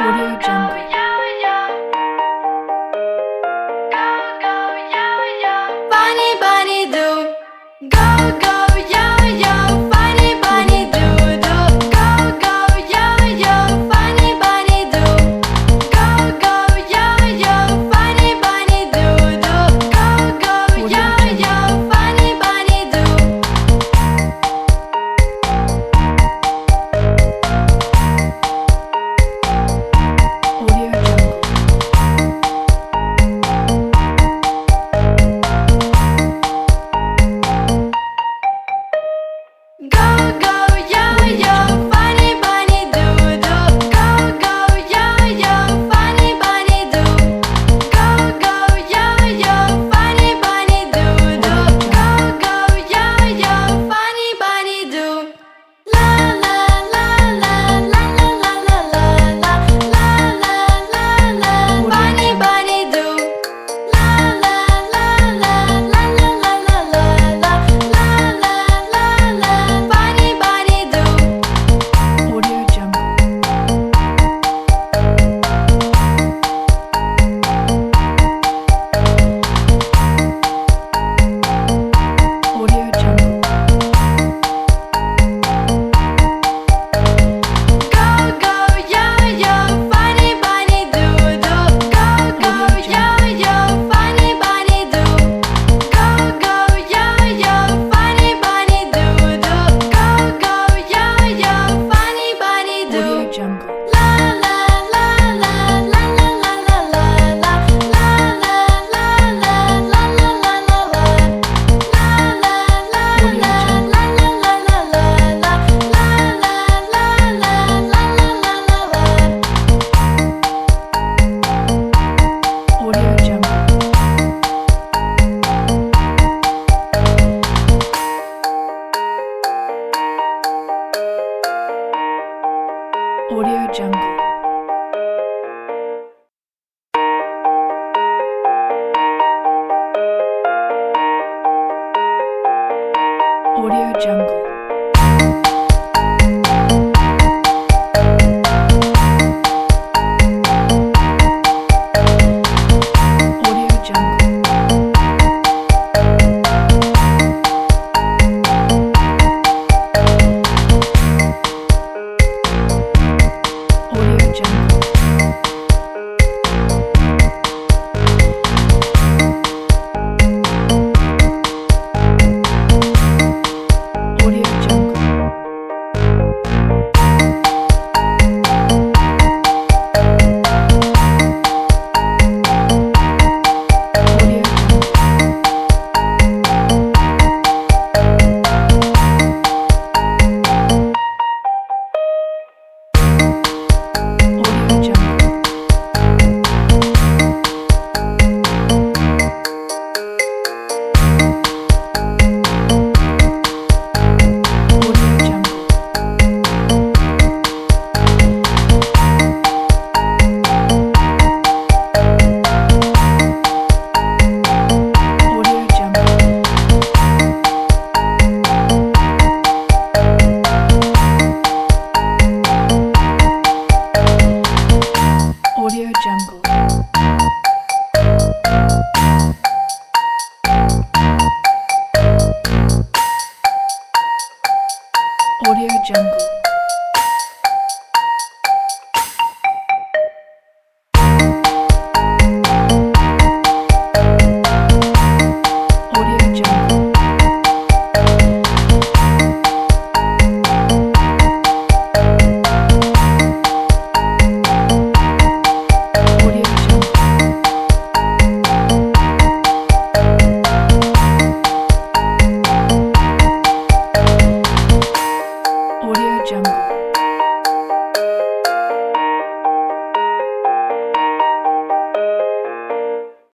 Audio Jungle. Bunny bunny do, go go yo yo. Bunny bunny do do, go go yo yo. Bunny bunny do, go go yo yo. Bunny bunny do do, go go yo yo. Bunny bunny do. Audio Jungle. Go go yo yo, bunny bunny do do. Go go yo yo, bunny bunny do. Go go yo yo, bunny bunny do do. Go go yo yo, bunny bunny do. La la la la la la la la la la la la la la. Bunny bunny do. La la la la la la la la la la la la la. Bunny bunny do. Audio Jungle. Audio Jungle. Go go yo yo, bunny bunny do do. Go go yo yo, bunny bunny do. Go go yo yo, bunny bunny do do. Go go yo yo, bunny bunny do. Audio Jungle. La la la la la la la la la la la la la la la la la la la. La la la la la la la la la la la la la la la la. Audio Jungle. Audio Jungle. Audio Jungle. Audio Jungle. Audio Jungle. Audio Jungle. Audio Jungle. Audio Jungle. Audio Jungle. Audio Jungle. Audio Jungle.